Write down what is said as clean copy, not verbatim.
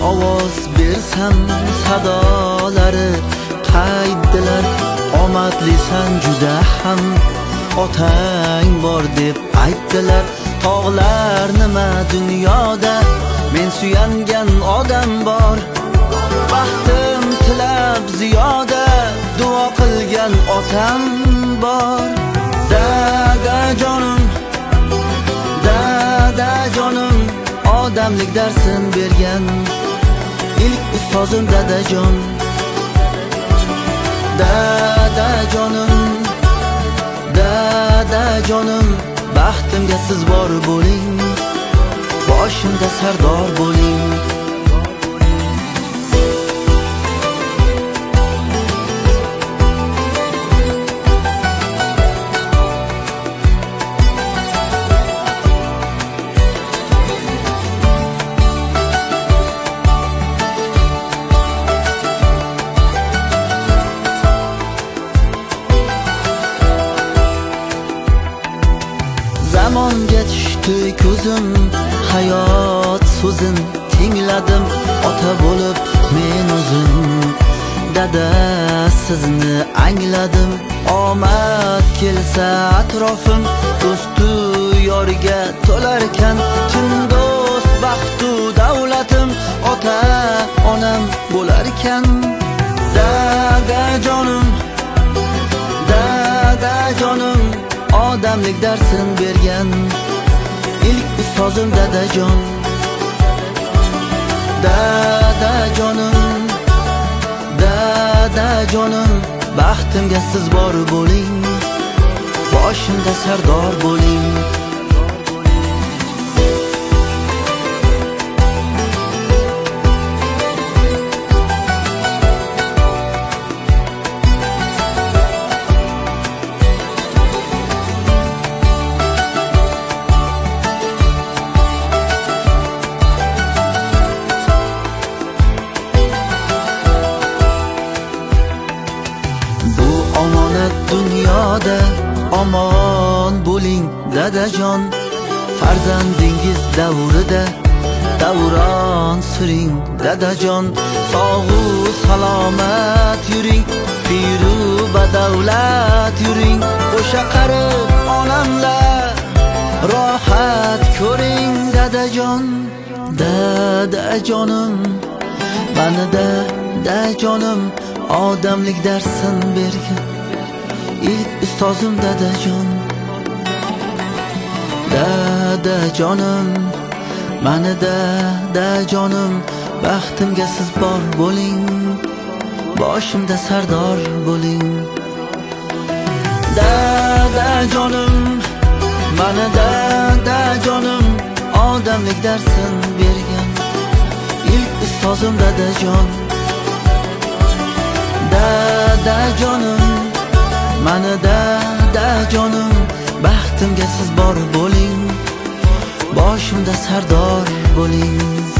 ovoz bersam sadolari qaytdilar. Omadlisan juda ham otang bor deb aytdilar. Tog'lar nima dunyoda, men suyangan odam bor. Baxtim tilab ziyoda, duo qilgan otam bor. Dadajonim, dadajonim, odamlik darsin bergan ilk ustozim dadajon. Dadajonim, dadajonim, baxtimga siz bor bo'ling, boshimda sardor bo'ling. Zamonga tushdi ko'zim, hayot so'zin tingladim. Ota bo'lib men o'zim, dada sizni angladim. Omad kelsa atrofim, do'stu yoriga to'larkan. Kim do'st baxtu davlatim, ota onam bo'larkan. Dadajonim, dadajonim, odamlik darsin bergan ilk ustozim dadajon. Dadajonim, dadajonim, baxtimga siz bor bo'ling, boshimda sardor bo'ling. Dunyoda omon bo'ling dadajon. Farzandingiz davrida davron suring dadajon. Sog'u salomat yuring, piru badavlat yuring. O'sha qarib onamlar rohat ko'ring dadajon. Dadajonim, mani dadajonim, odamlik darsin bergan ilk ustozim dadajon. Dadajonim, mani dadajonim, baxtimga siz bor bo'ling, boshimda sardor bo'ling. Dadajonim, mani dadajonim, odamlik darsin bergan ilk ustozim dadajon. Dadajonim, mani dadajonim, baxtimga siz bor bo'ling, boshimda sardor bo'ling.